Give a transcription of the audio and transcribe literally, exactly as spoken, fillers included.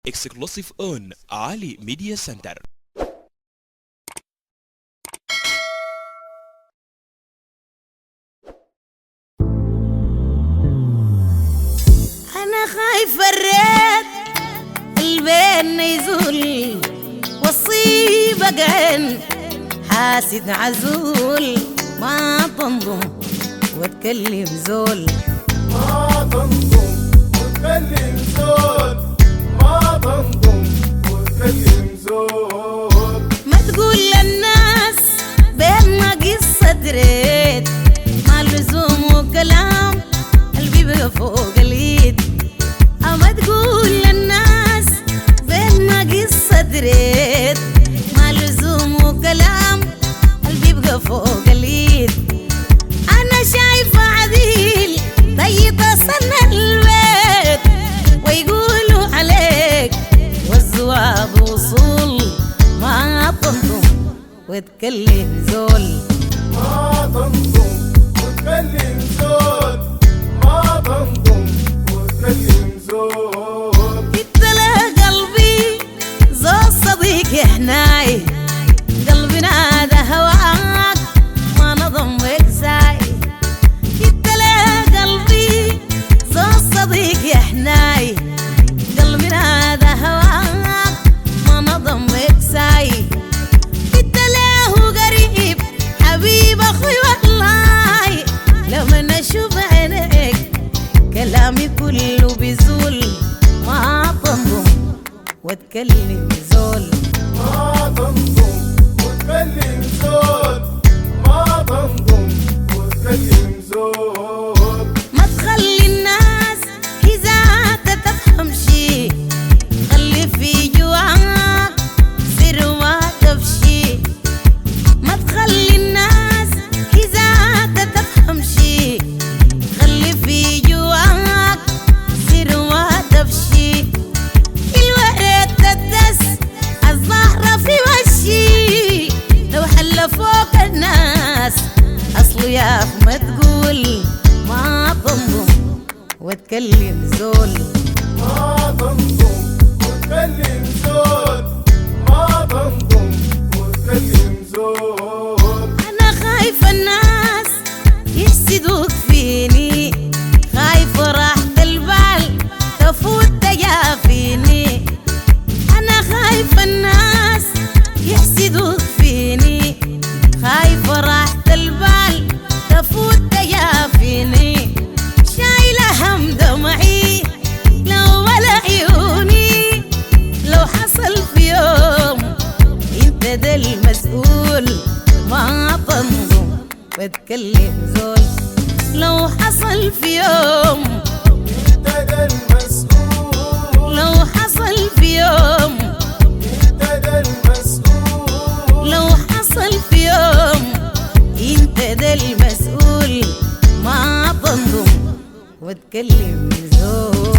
exclusive on Ali Media Center. أنا خايفة الريت البين يزول وصيبة قن حاسد عزول ما تنظم وتكلم زول ما تنظم وتكلم زول ما تنظم وتكلم زول ما تقول للناس بيننا قصة ريت ما لزوم وكلام قلبي بقى فوق اليد. أما تقول للناس بيننا قصة ريت ما لزوم وكلام قلبي بقى فوق اليد. أنا شايفة عديل ضيط صن البيت ويقولوا عليك والزواج وصول ما تنظم وتكلم زول ما تنظم وتكلم زول ما تنظم وتكلم زول. انت لا قلبي زول صديق حناي قلبي نادى هواك ما نظم وكساي. انت لا قلبي زول صديق حناي قلبي نادى هواك ما نظم وكساي. انت له قريب حبيب اخوي والله لما نشوف عينيك كلامي كله بزول ما تنظم وتكلم زول ما تنظم وتكلم زول ما تنظم وتكلم زول. ما تخلي الناس إذا تفهم شي خلي في جواك سر ما تفشي. ما تخلي الناس إذا تفهم شي خلي في جواك سر ما تفشي. الورد تدس الزهرة في وشي لو حل فوق الناس أصله يا ما تقول ما تنظم وتكلم زول ما تنظم وتكلم زول ما تنظم وتكلم زول. أنا خايفة الناس يحسدوك فيني خايفة راحة البال تفوت تجافيني. أنا خايفة الناس يحسدوك فيني خايفة راحة البال تفوت تجافيني. شايلة هم دمعي لو ولا عيوني لو حصل في يوم انت ده المسؤول ما تنظم وتكلم زول. لو حصل في يوم انت ده المسؤول لو حصل في يوم انت ده المسؤول لو حصل في يوم انت ده المسؤول ما تنظم وتكلم زول.